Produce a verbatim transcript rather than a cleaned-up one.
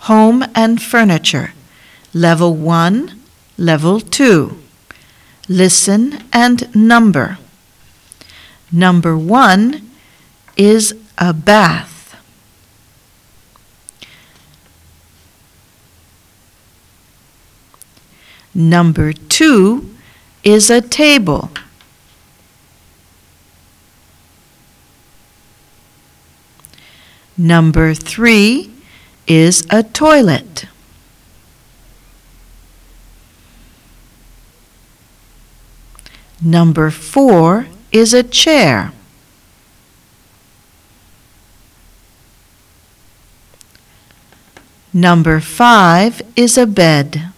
home and furniture, level one, level two. Listen and number. Number one is a bath. Number two is a table. Number three is a toilet. Number four is a chair. Number five is a bed.